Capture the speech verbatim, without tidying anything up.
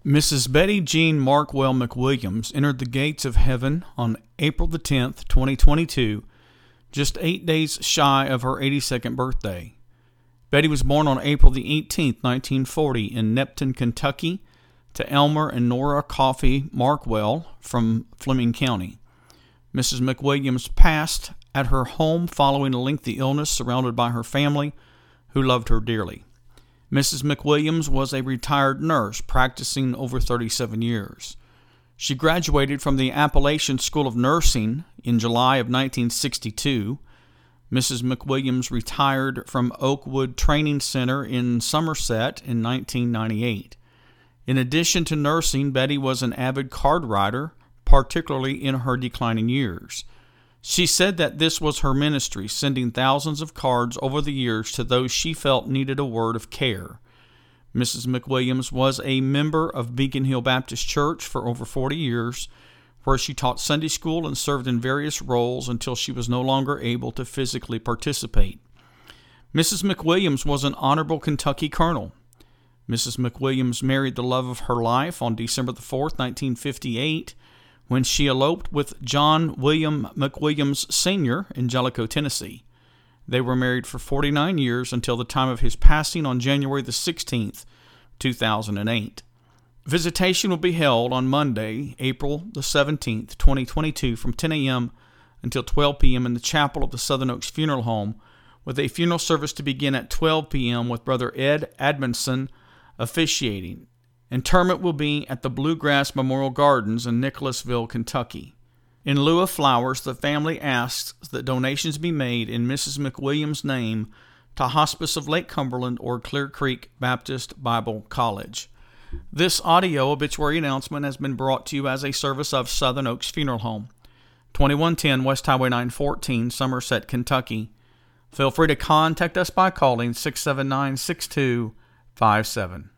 Missus Betty Jean Markwell McWilliams entered the gates of heaven on April the tenth, twenty twenty-two, just eight days shy of her eighty-second birthday. Betty was born on April the eighteenth, nineteen forty, in Neptune, Kentucky, to Elmer and Nora Coffey Markwell from Fleming County. Missus McWilliams passed at her home following a lengthy illness, surrounded by her family, who loved her dearly. Missus McWilliams was a retired nurse practicing over thirty-seven years. She graduated from the Appalachian School of Nursing in July of nineteen sixty-two. Missus McWilliams retired from Oakwood Training Center in Somerset in nineteen ninety-eight. In addition to nursing, Betty was an avid card writer, particularly in her declining years. She said that this was her ministry, sending thousands of cards over the years to those she felt needed a word of care. Missus McWilliams was a member of Beacon Hill Baptist Church for over forty years, where she taught Sunday school and served in various roles until she was no longer able to physically participate. Missus McWilliams was an honorable Kentucky colonel. Missus McWilliams married the love of her life on December the fourth, nineteen fifty-eight, when she eloped with John William McWilliams Senior in Jellicoe, Tennessee. They were married for forty-nine years until the time of his passing on January the sixteenth, two thousand eight. Visitation will be held on Monday, April the seventeenth, twenty twenty-two, from ten a.m. until twelve p.m. in the chapel of the Southern Oaks Funeral Home, with a funeral service to begin at twelve p.m. with Brother Ed Admonson officiating. Interment will be at the Bluegrass Memorial Gardens in Nicholasville, Kentucky. In lieu of flowers, the family asks that donations be made in Missus McWilliams' name to Hospice of Lake Cumberland or Clear Creek Baptist Bible College. This audio obituary announcement has been brought to you as a service of Southern Oaks Funeral Home, twenty-one ten West Highway nine fourteen, Somerset, Kentucky. Feel free to contact us by calling six seven nine, six two five seven.